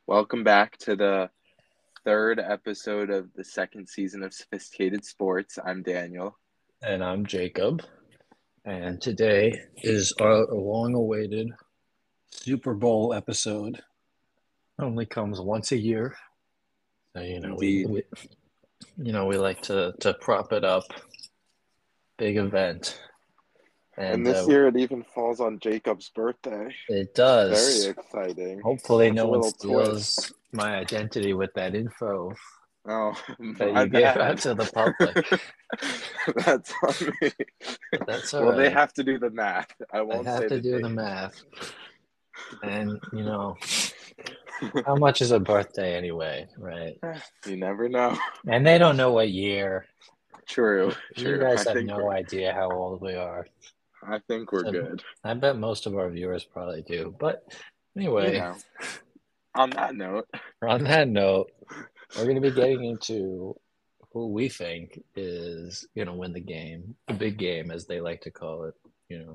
Welcome back to the third episode of the second season of Sophisticated Sports. I'm Daniel. And I'm Jacob. And today is our long awaited Super Bowl episode. Only comes once a year. So, Indeed. we like to prop it up. Big event. And And this year it even falls on Jacob's birthday. it Very does. exciting. Hopefully Adds a no one little twist. steals my identity with that info Oh, that my you gave out bad. to the public. That's on me. But that's all Well, they right. have to do the math. I I won't have say to the do the date. math. And, how much is a birthday anyway, right? You never know. And they don't know what year. True, You true. guys I have think no idea how old we are. we're So good. I bet most of our viewers probably do. But You anyway, know, on that note, on that note, we're going to be getting into who we think is going to win the game, the big game, as they like to call it. You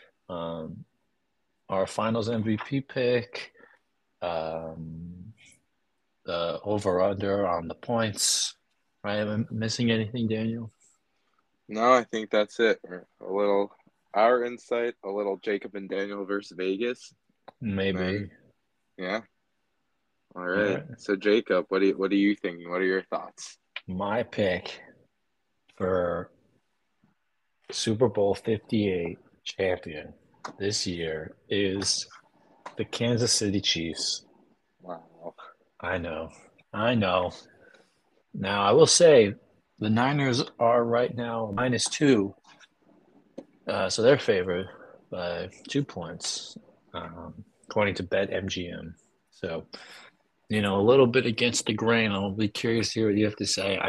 our finals MVP pick, um, the over under on the points. Right? Am I missing anything, Daniel? no, I think that's it. A little our insight, a little Jacob and Daniel versus Vegas, and then Maybe. yeah. All All right. right. So Jacob, what are you thinking? What are your thoughts? My pick for Super Bowl 58 champion this year is the Kansas City Chiefs. Wow. I know. I know. Now, I will say the Niners are right now -2. So they're favored by 2 points, according to BetMGM. So, a little bit against the grain. I'll be curious to hear what you have to say.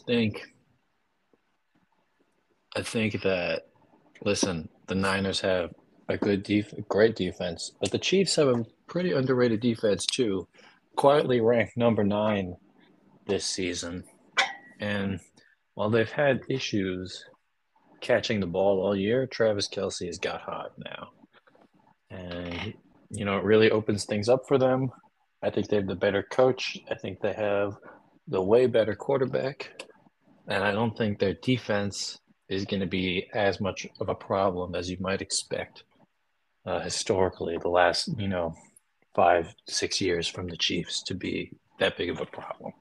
I think that, listen, the Niners have great defense, but the Chiefs have a pretty underrated defense too. Quietly ranked number 9 this season. And while they've had issues catching the ball all year, Travis Kelce has got hot now. And, it really opens things up for them. I think they have the better coach. I think they have the way better quarterback. And I don't think their defense is going to be as much of a problem as you might expect historically the last, 5, 6 years from the Chiefs to be that big of a problem.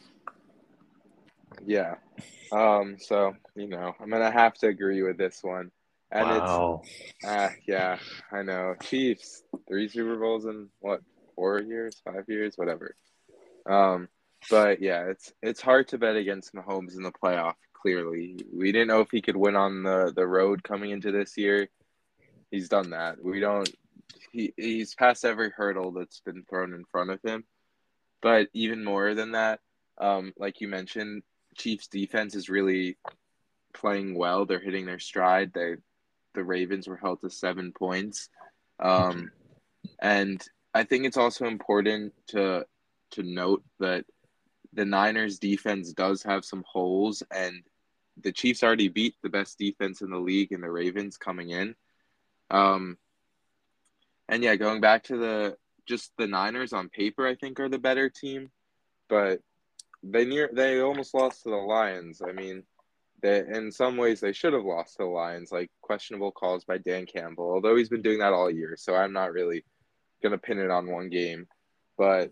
Yeah. So, I'm gonna have to agree with this one. And it's Wow. yeah, I know. Chiefs, three Super Bowls in what, 4 years, 5 years, whatever. Um, but yeah, it's hard to bet against Mahomes in the playoff, clearly. We didn't know if he could win on the road coming into this year. He's done that. We don't he's passed every hurdle that's been thrown in front of him. But even more than that, like you mentioned, Chiefs defense is really playing well. They're hitting their stride. The Ravens were held to 7 points. Um, and I think it's also important to note that the Niners defense does have some holes, and the Chiefs already beat the best defense in the league in the Ravens coming in. Um, and yeah, going back to the Niners on paper, I think are the better team, but they almost lost to the Lions. I mean, they in some ways they should have lost to the Lions, like questionable calls by Dan Campbell, although he's been doing that all year, so I'm not really gonna pin it on one game. But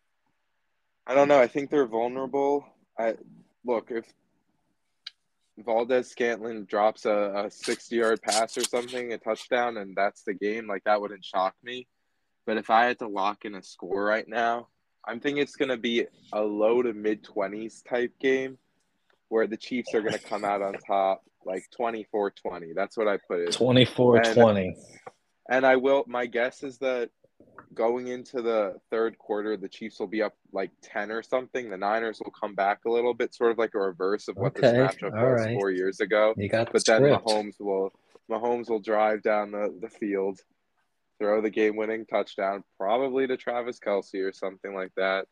I don't know. I think they're vulnerable. I look if Valdez Scantling drops a 60-yard pass or something, a touchdown, and that's the game, like that wouldn't shock me. But if I had to lock in a score right now, I'm thinking it's going to be a low to mid 20s type game where the Chiefs are going to come out on top, like 24-20. That's what I put it. 24-20. And my guess is that going into the third quarter, the Chiefs will be up like 10 or something. The Niners will come back a little bit, sort of like a reverse of what this Okay. matchup All was right. 4 years ago. You got the But then script. Mahomes will drive down the field, throw the game winning touchdown, probably to Travis Kelce or something like that.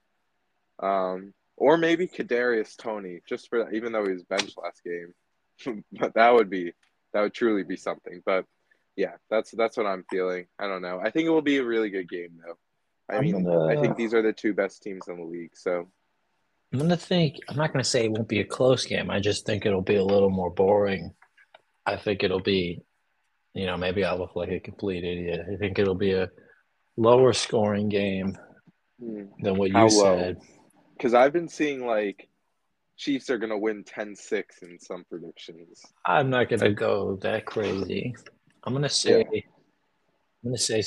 Or maybe Kadarius Toney, just for even though he was benched last game. But that would truly be something. But yeah, that's what I'm feeling. I don't know. I think it will be a really good game though. I I'm mean, I gonna think these are the two best teams in the league. So, I'm gonna think. I'm not gonna say it won't be a close game. I just think it'll be a little more boring. I think it'll be, maybe I look like a complete idiot. I think it'll be a lower scoring game than what you how low? said. Because I've been seeing like Chiefs are gonna win 10-6 in some predictions. I'm not gonna go that crazy. I'm gonna say Yeah. I'm gonna say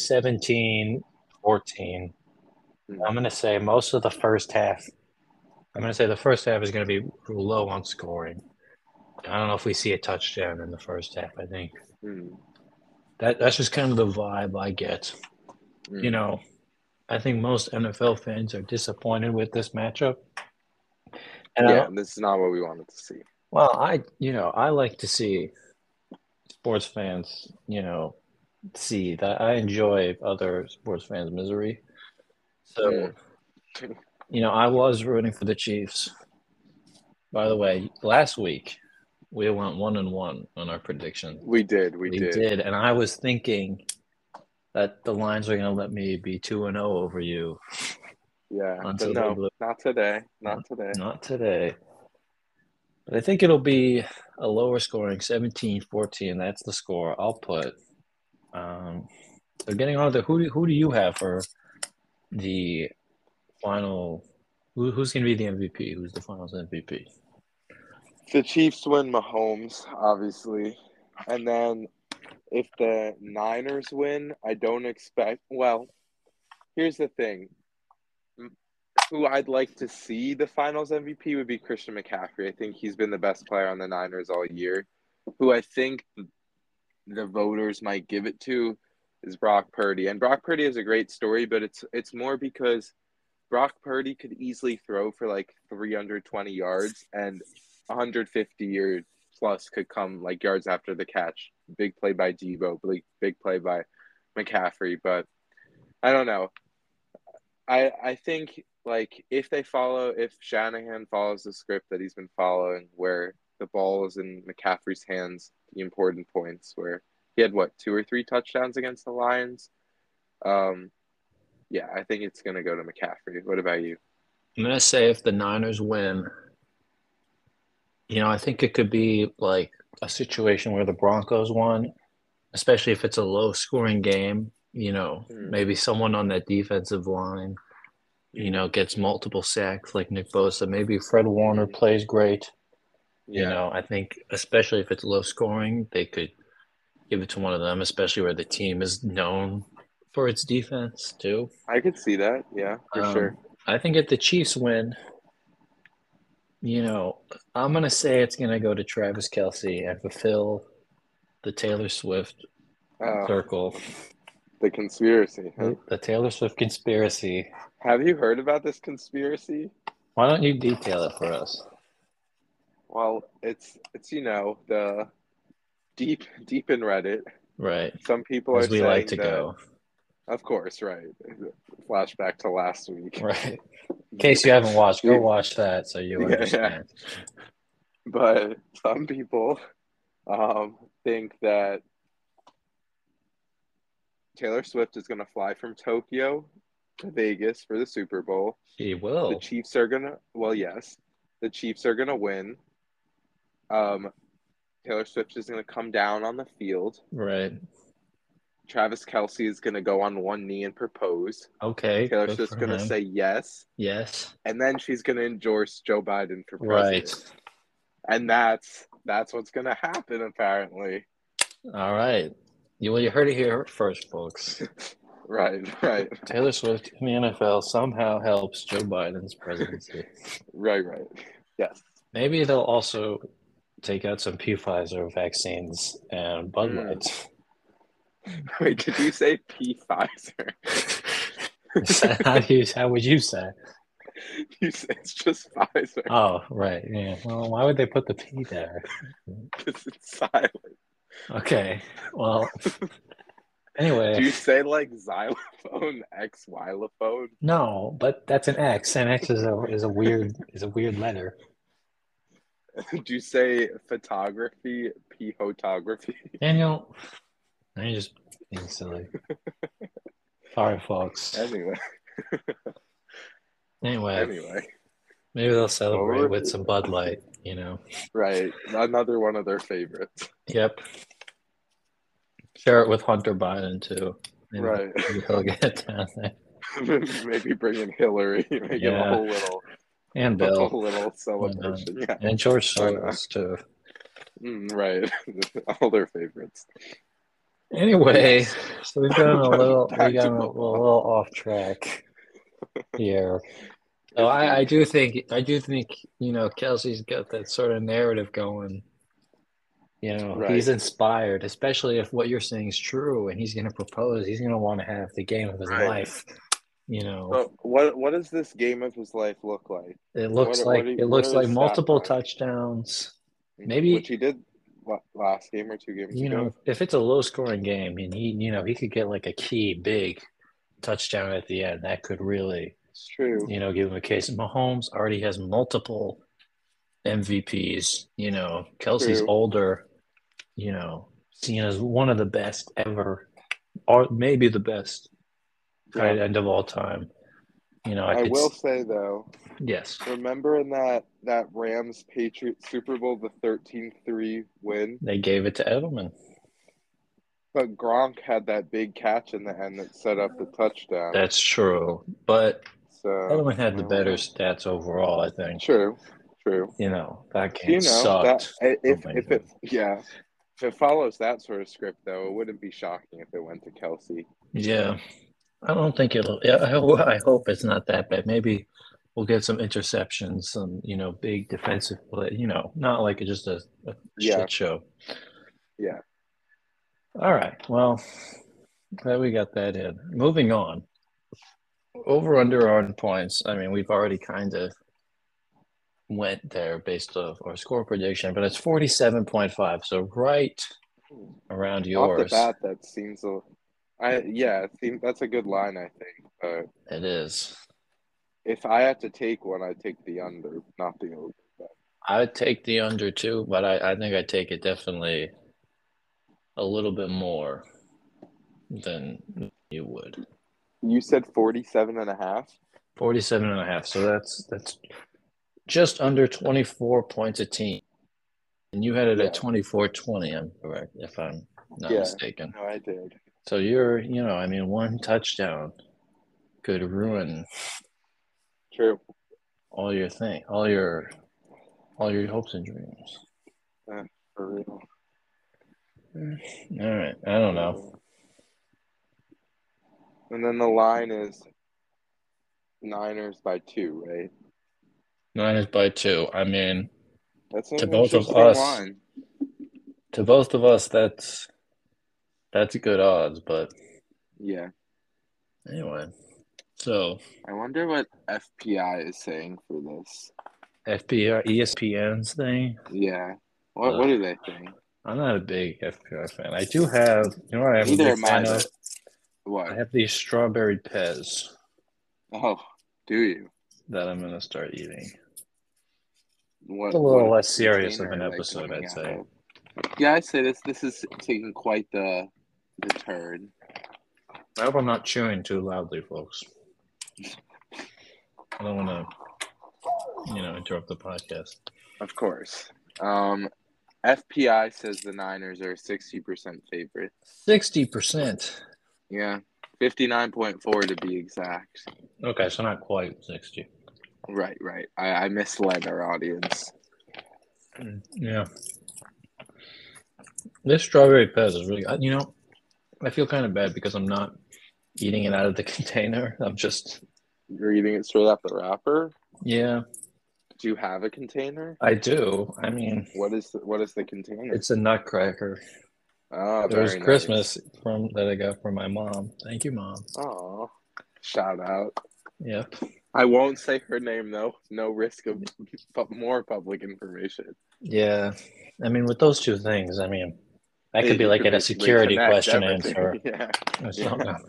17-14. Mm. I'm gonna say most of the first half. I'm gonna say the first half is gonna be low on scoring. I don't know if we see a touchdown in the first half. I think Mm. that's just kind of the vibe I get. You Mm. know, I think most NFL fans are disappointed with this matchup. And I Yeah, don't, this is not what we wanted to see. well, I like to see sports fans, see that I enjoy other sports fans' misery. So, Mm. I was rooting for the Chiefs. By the way, last week we went 1-1 on our prediction. We did, we We did. did, and I was thinking that the Lions were going to let me be 2-0 over you Yeah, but until they no, blew. not today. Not Not, today. not today. But I think it'll be a lower scoring 17-14. That's the score I'll put. Um, so getting on to who do you have for the final? Who's going to be the MVP? Who's the finals MVP? The Chiefs win Mahomes, obviously. And then if the Niners win, I don't expect. Well, here's the thing. Who I'd like to see the finals MVP would be Christian McCaffrey. I think he's been the best player on the Niners all year. Who I think the voters might give it to is Brock Purdy. And Brock Purdy is a great story, but it's more because Brock Purdy could easily throw for like 320 yards and 150 or plus could come like yards after the catch. Big play by Debo, big play by McCaffrey. But I don't know. I think like if Shanahan follows the script that he's been following, where the ball is in McCaffrey's hands, the important points, where he had what 2 or 3 touchdowns against the Lions. Um, yeah, I think it's gonna go to McCaffrey. What about you? I'm going to say if the Niners win, I think it could be like a situation where the Broncos won, especially if it's a low scoring game. Mm, Maybe someone on that defensive line, mm, gets multiple sacks like Nick Bosa. Maybe Fred Warner mm. plays great. Yeah, I think especially if it's low scoring, they could give it to one of them, especially where the team is known for its defense too. I could see that. Yeah, for sure. I think if the Chiefs win, you know, I'm gonna say it's gonna go to Travis Kelce and fulfill the Taylor Swift Oh, circle, the conspiracy, huh? the Taylor Swift conspiracy. Have you heard about this conspiracy? Why don't you detail it for us? Well, it's the deep in Reddit. Right, Some people as are we like saying to that, go. of course, right. Flashback to last week. Right. In case you haven't watched, go The- watch that so you yeah, yeah. understand. But some people think that Taylor Swift is going to fly from Tokyo to Vegas for the Super Bowl. She The will. Chiefs are gonna, well, yes, the Chiefs are gonna win. Um, Taylor Swift is gonna come down on the field. Right. Travis Kelce is gonna go on one knee and propose. Okay. Taylor Good Swift's for gonna him. say yes, Yes. and then she's gonna endorse Joe Biden for Right. president. And that's what's gonna happen apparently. All right. You heard it here first, folks. Right, right, Taylor Swift in the NFL somehow helps Joe Biden's presidency. right. Yes. Maybe they'll also take out some Pfizer vaccines and Bud Mm. Lights. Wait, did you say P Pfizer? How would you say? You say it's just Pfizer Oh, right. Yeah. Well, why would they put the P there? because it's silent. Okay. Well, Do anyway, you say like xylophone, X xylophone? no, but that's an X, and X is a weird letter. Do you say photography, photography? Daniel, I just being silly. Sorry, folks. Anyway, Anyway, Anyway, maybe they'll what celebrate were with some Bud Light, you know. right? Another one of their favorites. Yep. Share it with Hunter Biden too. Maybe Right. he'll get down there. Maybe bring in Hillary, make it Yeah. And a Bill. whole little Why not? celebration. Yeah, And George why not? Soros too. Right. All their favorites. But Anyway, yes, so we've gotten a little we back got to a football. little off track here. So I Indeed. do think Kelsey's got that sort of narrative going. He's Right. inspired, especially if what you're saying is true and he's going to propose. He's going to want to have the game of his Right. life. So what does this game of his life look like? It looks like What are his stat multiple lines? touchdowns. Which Maybe, he did last game or 2 games ago. if it's a low scoring game and he could get like a key big touchdown at the end, that could really, It's true. give him a case. Mahomes already has multiple MVPs. Kelsey's True. older, seen as one of the best ever, or maybe the best tight Yeah. end of all time. I will say though, Yes, remember in that Rams Patriots Super Bowl, the 13-3 win? they gave it to Edelman. But Gronk had that big catch in the end that set up the touchdown. That's true, but So Edelman had I the don't better know. stats overall, I think. True. True. That Do game you know that sucked. if it follows that sort of script though, it wouldn't be shocking if it went to Kelsey. Yeah, I don't think it'll. Yeah, I hope it's not that bad. Maybe we'll get some interceptions, some big defensive play. Not like just a Yeah. shit show. Yeah. All right. Well, glad we got that in. Moving on. Over under on points. I mean, we've already kind of went there based off our score prediction, but it's 47.5. So right around Off the yours. bat, that seems that's a good line, I think. But It is. if I had to take one, I'd take the under, not the over. But I would take the under too, but I think I'd take it definitely a little bit more than you would. you said 47.5? 47.5. So that's just under 24 points a team. And you had it at Yeah. 24-20, I'm correct, if I'm not Yeah. mistaken. No, I did. So you're, one touchdown could ruin True. all your all your hopes and dreams. For real. All right. I don't know. And then the line is Niners by 2, right? Niners by 2. I mean, That's to an both of interesting us, line. that's good odds, but Yeah. anyway. So I wonder what FPI is saying for this. FPR ESPN's thing. Yeah. What do they think? I'm not a big FPR fan. I do have, what I am a Neither big am I, fan of? but what? I have these strawberry Pez Oh, do you? that I'm gonna start eating. What It's a little less container serious of an are they episode, coming I'd out say. of? Yeah, I'd say this is taking quite the turn. I hope I'm not chewing too loudly, folks. I don't want to, interrupt the podcast. Of course. FPI says the Niners are a 60% favorite. 60%. Yeah, 59.4 to be exact. Okay, so not quite 60. Right. I misled our audience. Yeah. This strawberry Pez is really, I feel kind of bad because I'm not eating it out of the container. You're eating it straight out the wrapper? Yeah. Do you have a container? I do. I mean, what is the container? It's a nutcracker. Oh, it was very Christmas nice. that I got from my mom. Thank you, Mom. Oh, shout out. Yep. I won't say her name though. No risk of more public information. Yeah. I mean, with those two things, I mean, that could be It like could a security question everything. answer. Yeah. Yeah.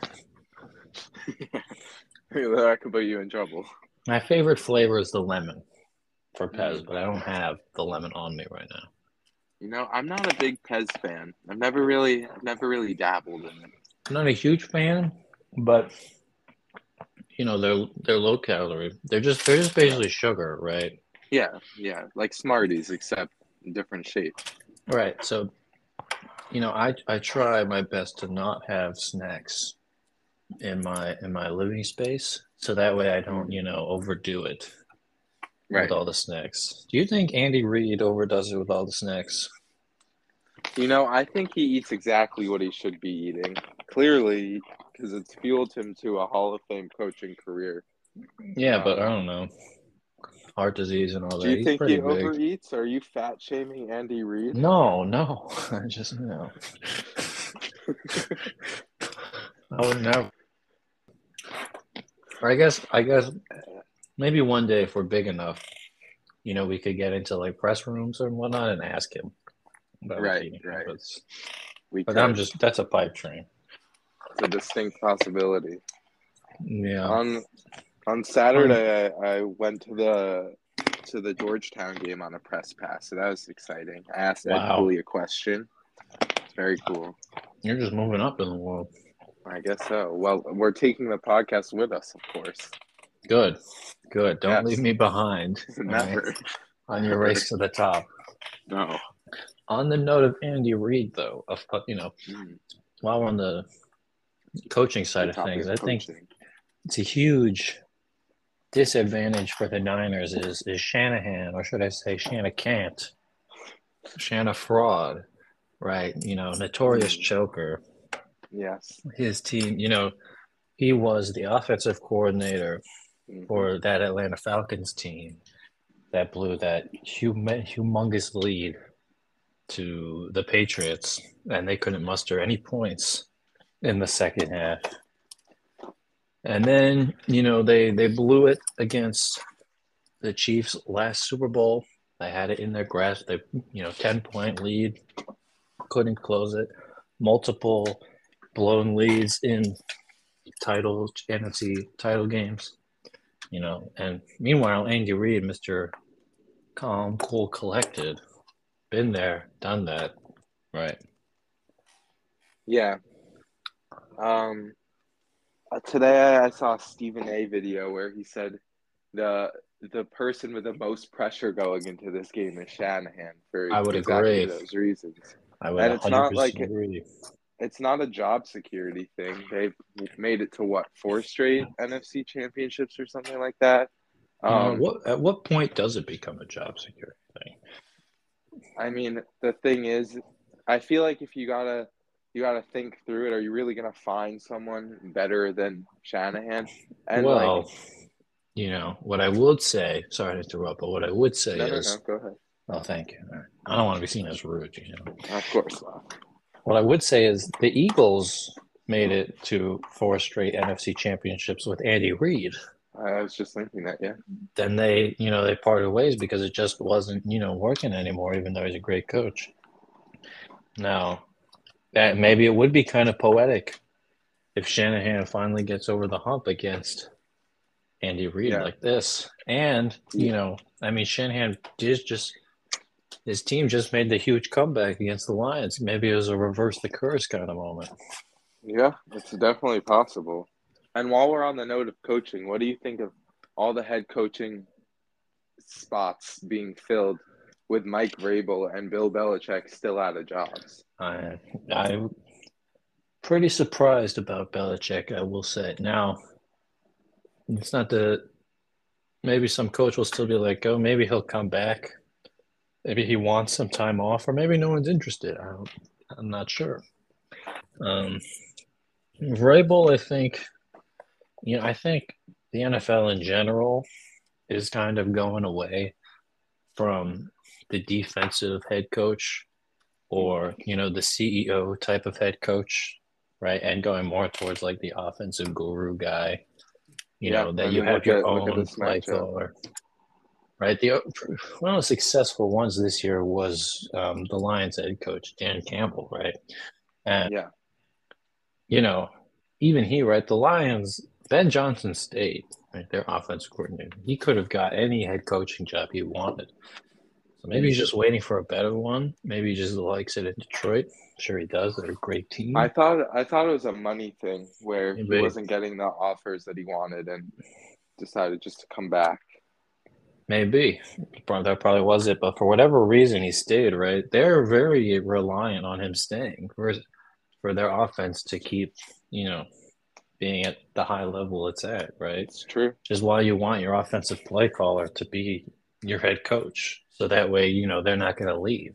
That could put you in trouble. My favorite flavor is the lemon for Pez, but I don't have the lemon on me right now. I'm not a big Pez fan. I've never really dabbled in it. I'm not a huge fan, but they're low calorie. They're just Yeah, basically sugar, right? yeah, like Smarties, except in different shape. Right. So, I try my best to not have snacks in my living space, so that way I don't, Mm, overdo it with right. all the snacks. Do you think Andy Reid overdoes it with all the snacks? I think he eats exactly what he should be eating. Clearly, because it's fueled him to a Hall of Fame coaching career. Yeah, but I Um, don't know. Heart disease and all do that. you He's think pretty he big. overeats? Are you fat shaming Andy Reid? No, no. I just, I would never. Or I guess maybe one day if we're big enough, we could get into like press rooms and whatnot and ask him about his Right, eating right. habits. We But I'm could. just that's a pipe dream. It's a distinct possibility. Yeah. On on Um, Saturday, I went to the Georgetown game on a press pass, so that was exciting. I asked Ed wow. Cooley a question. It's very cool. You're just moving up in the world. I guess so. Well, we're taking the podcast with us, of course. Good. Good. Don't leave Yes, me behind. All right. never, On your never. race to the top. No. On the note of Andy Reid, though, Mm, while we're on the coaching the side of topic things, of I think coaching. it's a huge disadvantage for the Niners is Shanahan, or should I say Shanna Shanna fraud, right? Notorious Mm, choker. yes. His team, he was the offensive coordinator Hmm. for that Atlanta Falcons team that blew that humongous lead to the Patriots, and they couldn't muster any points in the second half. And then, they blew it against the Chiefs last Super Bowl. They had it in their grasp. They, 10-point lead, couldn't close it. Multiple blown leads in NFC title games, And meanwhile, Andy Reid, Mr. Calm, cool, collected, been there, done that, right? Yeah. Um, Today I saw a Stephen A video where he said the the person with the most pressure going into this game is Shanahan for I would exactly agree. those reasons. I would And it's not like 100% agree. it's not a job security thing. They've made it to what, four straight NFC championships or something like that. Um, At what point does it become a job security thing? I mean, the thing is, I feel like if you gotta think through it. Are you really gonna find someone better than Shanahan? And like, Well, what I would say, sorry to interrupt, but what I would say no, is, go ahead. oh, thank you. I don't want to be seen as rude. Of course not. What I would say is the Eagles made it to four straight NFC championships with Andy Reid. I was just thinking that, yeah. Then they parted ways because it just wasn't, working anymore, even though he's a great coach. Now, that maybe it would be kind of poetic if Shanahan finally gets over the hump against Andy Reid Yeah. like this. And, Yeah. Shanahan did just his team just made the huge comeback against the Lions. Maybe it was a reverse the curse kind of moment. Yeah, it's definitely possible. And while we're on the note of coaching, what do you think of all the head coaching spots being filled with Mike Vrabel and Bill Belichick still out of jobs? I'm pretty surprised about Belichick, I will say. Now, it's not the maybe some coach will still be like, oh, maybe he'll come back. Maybe he wants some time off, or maybe no one's interested. I'm not sure. Um, Vrabel, I think the NFL in general is kind of going away from the defensive head coach or, the CEO type of head coach, right? And going more towards like the offensive guru guy, Yeah, I that you mean, have look your at own this play matchup. caller, right? One of the successful ones this year was the Lions head coach, Dan Campbell, right? And, Yeah, you know, even he, right? The Lions, Ben Johnson stayed, right? Their offensive coordinator. He could have got any head coaching job he wanted. maybe he's just waiting for a better one. Maybe he just likes it in Detroit. Sure he does. They're a great team. I thought it was a money thing where he Maybe. wasn't getting the offers that he wanted and decided just to come back. Maybe. That probably was it. But for whatever reason, he stayed, right? They're very reliant on him staying for their offense to keep, being at the high level it's at, right? It's true. Which is why you want your offensive play caller to be your head coach. So that way, they're not going to leave.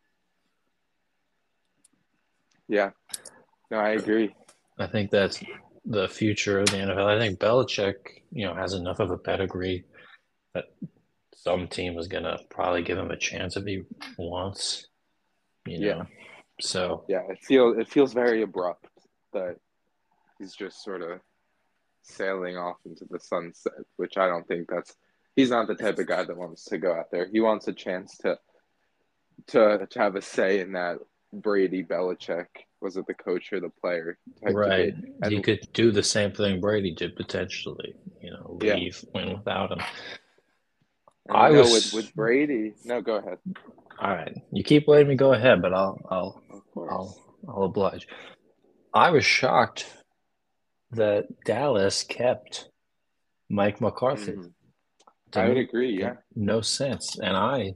Yeah. No, I agree. I think that's the future of the NFL. I think Belichick, has enough of a pedigree that some team is going to probably give him a chance if he wants, Yeah. So, Yeah, it feels very abrupt that he's just sort of sailing off into the sunset, which I don't think he's not the type of guy that wants to go out there. He wants a chance to have a say in that Brady Belichick, was it the coach or the player type right. debate. And You could do the same thing Brady did potentially, leave, win without him. And with Brady, no, go ahead. All right. You keep letting me go ahead, but I'll oblige. I was shocked that Dallas kept Mike McCarthy. Mm-hmm. I would agree, yeah. No sense. And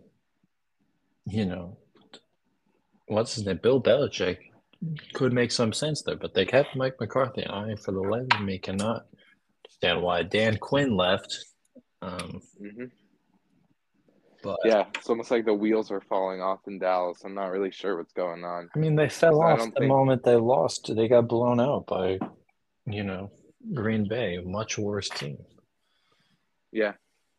what's his name? Bill Belichick could make some sense there, but they kept Mike McCarthy. I, for the life of me, cannot understand why Dan Quinn left. Mm-hmm. But yeah, it's almost like the wheels are falling off in Dallas. I'm not really sure what's going on. I mean, they fell off the moment they lost. They got blown out by, Green Bay, a much worse team. Yeah.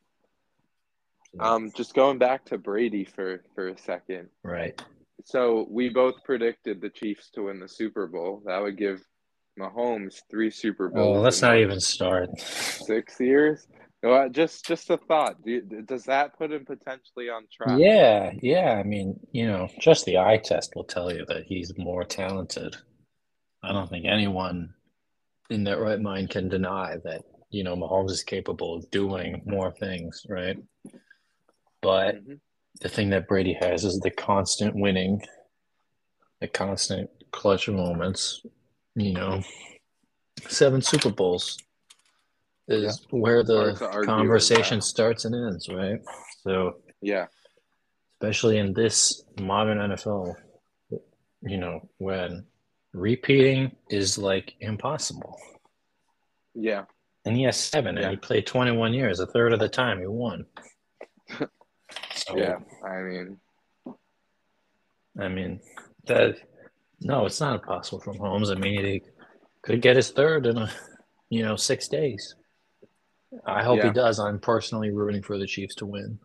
Just going back to Brady for a second. Right. So we both predicted the Chiefs to win the Super Bowl. That would give Mahomes 3 Super Bowls. Oh, let's not even start. 6 years. No, just a thought. Does that put him potentially on track? Yeah. I mean, just the eye test will tell you that he's more talented. I don't think anyone in their right mind can deny that, Mahomes is capable of doing more things, right? But the thing that Brady has is the constant winning, the constant clutch moments, 7 Super Bowls is where the conversation starts and ends, right? So, yeah, especially in this modern NFL, when repeating is like impossible. Yeah. And he has 7, and he played 21 years. A third of the time he won. So, yeah, I mean, no, it's not impossible from Mahomes. I mean, he could get his third in 6 days. I hope he does. I'm personally rooting for the Chiefs to win.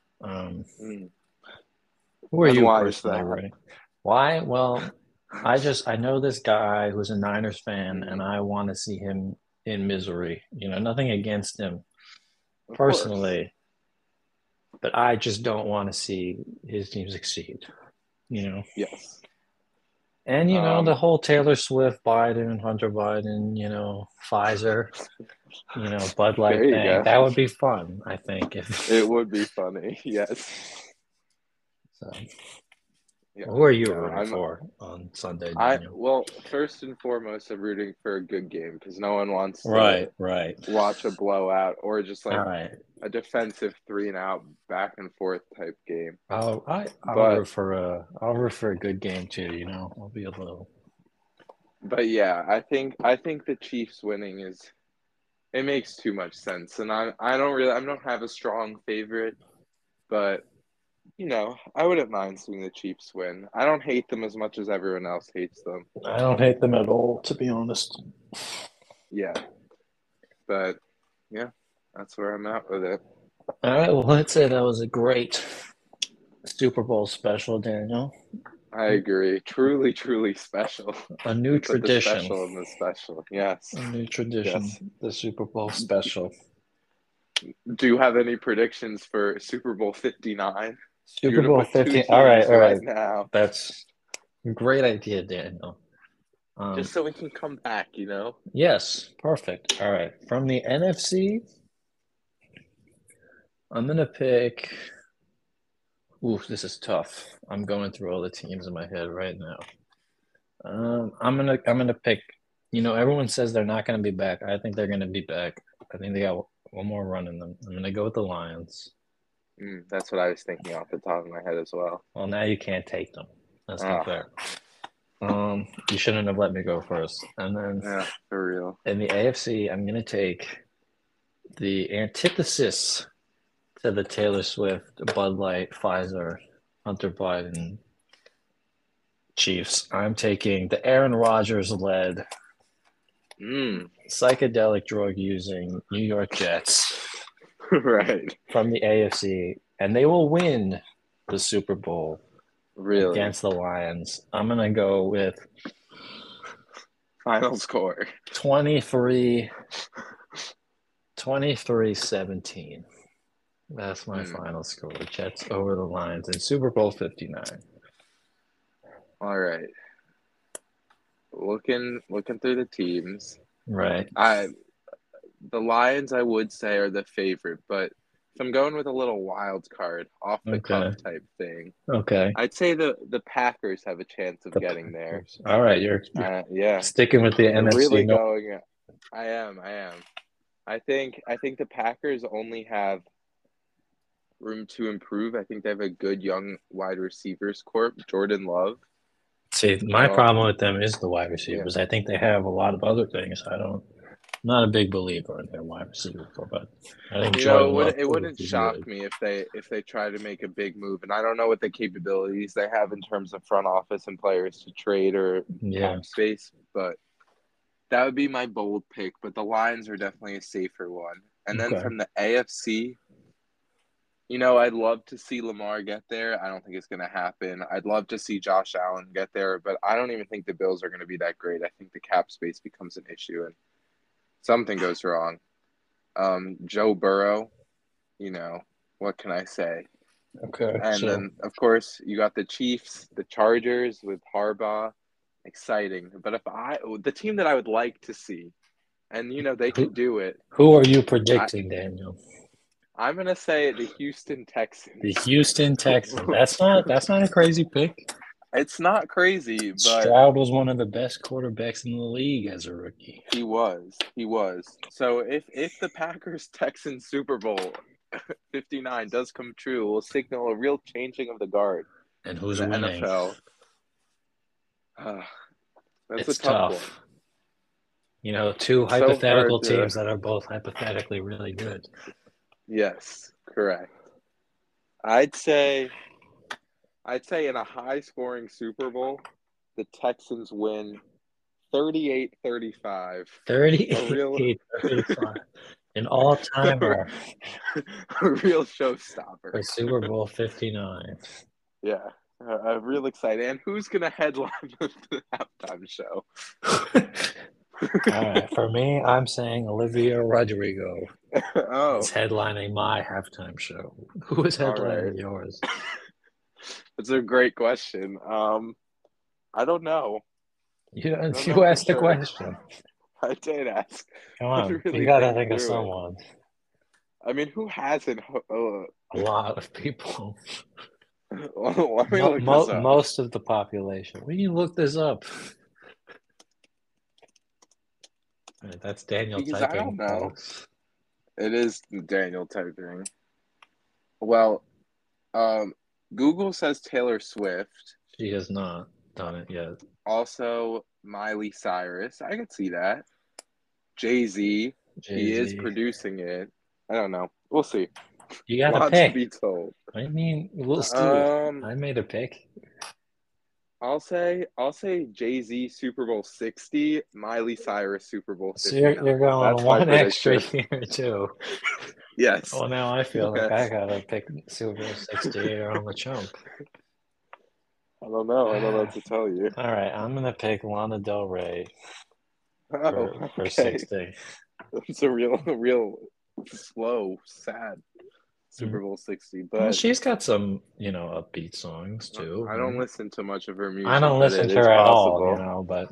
Who are you personally rooting? Why? Well, I know this guy who's a Niners fan, and I want to see him in misery. Nothing against him personally, but I just don't want to see his team succeed. Yes. And the whole Taylor Swift, Biden, Hunter Biden, Pfizer, Bud Light thing. Go. That would be fun, I think. If it would be funny, yes. So, who are you rooting for on Sunday, Daniel? Well, first and foremost, I'm rooting for a good game because no one wants to watch a blowout or just like a defensive 3-and-out back and forth type game. I'll root for a good game too. I'll be a little. But yeah, I think the Chiefs winning it makes too much sense, and I don't have a strong favorite, but I wouldn't mind seeing the Chiefs win. I don't hate them as much as everyone else hates them. I don't hate them at all, to be honest. Yeah, but yeah. That's where I'm at with it. All right. Well, let's say that was a great Super Bowl special, Daniel. I agree. Truly, truly special. A new tradition. Special in the special. Yes. A new tradition. Yes. The Super Bowl special. Do you have any predictions for Super Bowl 59? Super Bowl 50. All right. Now. That's a great idea, Daniel. Just so we can come back, Yes. Perfect. All right. From the NFC, I'm going to pick Ooh, this is tough. I'm going through all the teams in my head right now. I'm gonna pick. Everyone says they're not gonna be back. I think they're gonna be back. I think they got one more run in them. I'm gonna go with the Lions. That's what I was thinking off the top of my head as well. Well, now you can't take them. That's not Ah, fair. You shouldn't have let me go first. And then yeah, for real. in the AFC, I'm gonna take the antithesis to the Taylor Swift, Bud Light, Pfizer, Hunter Biden Chiefs. I'm taking the Aaron Rodgers led psychedelic drug using New York Jets Right. from the AFC, and they will win the Super Bowl Really. against the Lions. I'm going to go with Final score. 23-17. That's my final score. Jets over the Lions in Super Bowl 59. All right. Looking through the teams. Right. The Lions, I would say, are the favorite, but if I'm going with a little wild card, off the cuff type thing, Okay. I'd say the Packers have a chance of getting there. All right, you're yeah, sticking with the NFC. Really going. I am. I think the Packers only have room to improve. I think they have a good young wide receivers corps. Jordan Love. See, my problem with them is the wide receivers. Yeah. I think they have a lot of other things. I'm not a big believer in their wide receiver corps, but I think it wouldn't shock me if they try to make a big move. And I don't know what the capabilities they have in terms of front office and players to trade or cap space, but that would be my bold pick. But the Lions are definitely a safer one. And then from the AFC, I'd love to see Lamar get there. I don't think it's going to happen. I'd love to see Josh Allen get there, but I don't even think the Bills are going to be that great. I think the cap space becomes an issue and something goes wrong. Joe Burrow, what can I say? Okay. And then, of course, you got the Chiefs, the Chargers with Harbaugh. Exciting. But the team that I would like to see, and, they could do it. Who are you predicting, Daniel? I'm gonna say the Houston Texans. The Houston Texans. That's not a crazy pick. It's not crazy, but Stroud was one of the best quarterbacks in the league as a rookie. He was. So if the Packers-Texans Super Bowl 59 does come true, it will signal a real changing of the guard. And who's in the winning? NFL. That's it's a tough one. Two hypothetical teams that are both hypothetically really good. Yes, correct. I'd say in a high-scoring Super Bowl, the Texans win 38-35. 38-35. An all-timer. A real showstopper. For Super Bowl 59. Yeah. I'm real excited. And who's going to headline the halftime show? All right. For me, I'm saying Olivia Rodrigo. Oh. Is headlining my halftime show. Who is headlining yours? That's a great question. I don't know. You asked the question. I did ask. Come on. You got to think of someone. I mean, who hasn't? A lot of people. Let me look this up. Most of the population. When you look this up. Right, that's Daniel typing. I don't know. Folks. It is Daniel typing. Well, Google says Taylor Swift. She has not done it yet. Also, Miley Cyrus. I could see that. Jay-Z. He is producing it. I don't know. We'll see. You got to pick. To be told. I mean, we'll see. I made a pick. I'll say Jay-Z Super Bowl 60, Miley Cyrus Super Bowl 50. So you're going That's one extra here too. Yes. Well, now I feel like I gotta pick Super Bowl 60 on the chump. I don't know what to tell you. All right, I'm gonna pick Lana Del Rey for 60. It's a real slow, sad Super Bowl 60, but she's got some, upbeat songs too. I don't listen to much of her music. I don't listen to her at all, but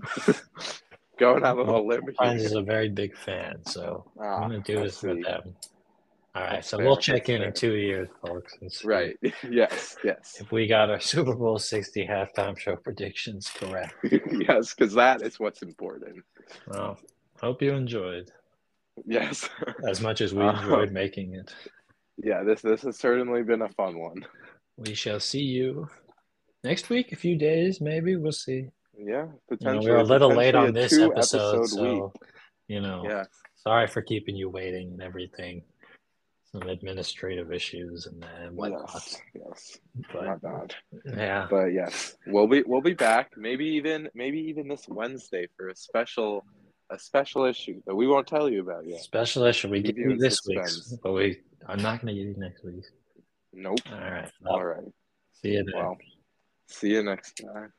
going out on a limb. Friends is a very big fan, so I'm gonna do this for them. All right, That's so fair. we'll check That's in fair. 2 years, folks, and see Right. Yes. Yes. if we got our Super Bowl 60 halftime show predictions correct. Yes, because that is what's important. Well, hope you enjoyed Yes. as much as we enjoyed making it. Yeah, this has certainly been a fun one. We shall see you next week, a few days, maybe. We'll see. Yeah, We're a little late potentially on a this two episode, episode week. so, Yeah. sorry for keeping you waiting and everything. Some administrative issues and whatnot. Yes. But Not bad. yeah, But yes, we'll be back. Maybe even this Wednesday for a special issue that we won't tell you about yet. special issue. We Keep give you you in this week's, suspense. but I'm not going to give you next week's. Nope. All right. All right. See you there. Well, see you next time.